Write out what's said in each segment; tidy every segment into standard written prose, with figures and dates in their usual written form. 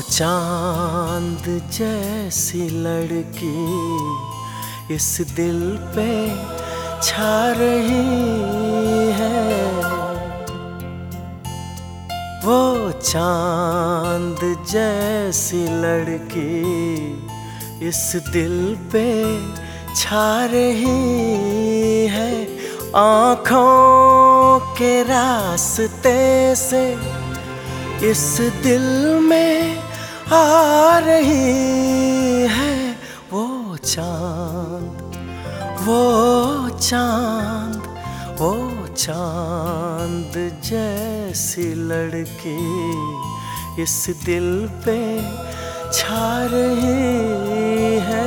चांद जैसी लड़की इस दिल पे छा रही है। वो चांद जैसी लड़की इस दिल पे छा रही है। आँखों के रास्ते से इस दिल में आ रही है। वो चांद, वो चांद, वो चांद जैसी लड़की इस दिल पे छा रही है।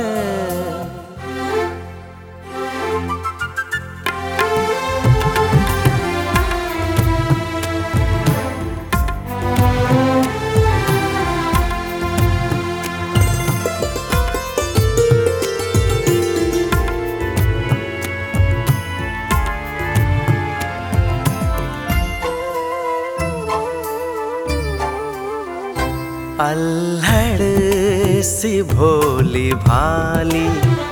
अल्हड़ सी भोली भाली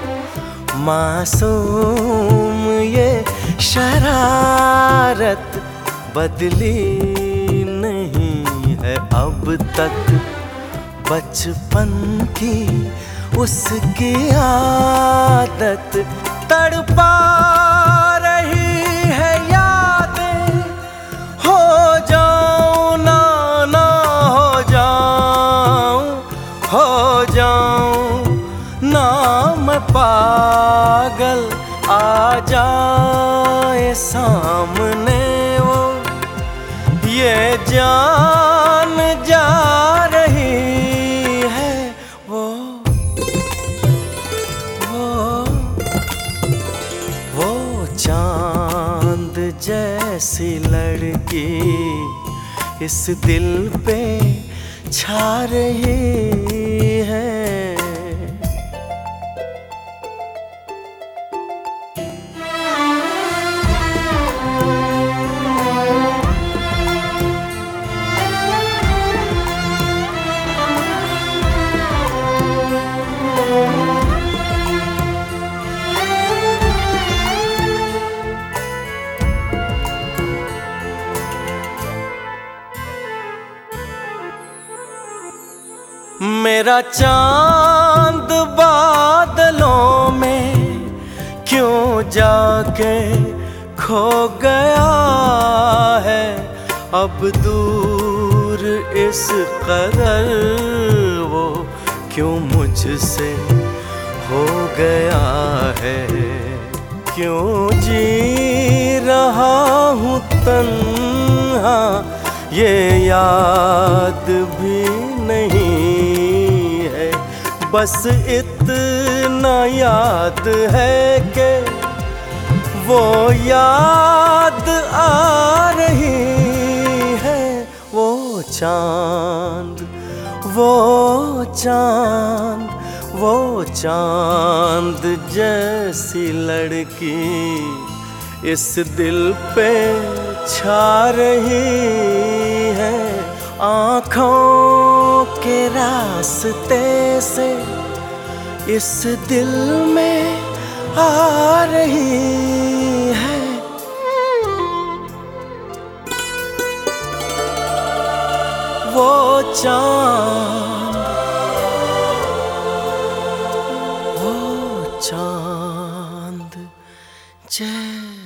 मासूम ये शरारत बदली नहीं है अब तक। बचपन की उसकी आदत तड़पा रही है यादें। हो जाऊं ना ना हो जाऊं ना मैं पागल, आ जाए सामने वो ये जान जा रही है। वो चांद जैसी लड़की इस दिल पे छा रही है। मेरा चांद बादलों में क्यों जाके खो गया है। अब दूर इस कदर वो क्यों मुझसे हो गया है। क्यों जी रहा हूँ तन्हा ये याद भी नहीं है। बस इतना याद है कि वो याद आ रही है। वो चांद, वो चांद, वो चांद जैसी लड़की इस दिल पे छा रही है। आँखों के रास्ते से इस दिल में आ रही है। वो चांद, वो चांद जैसा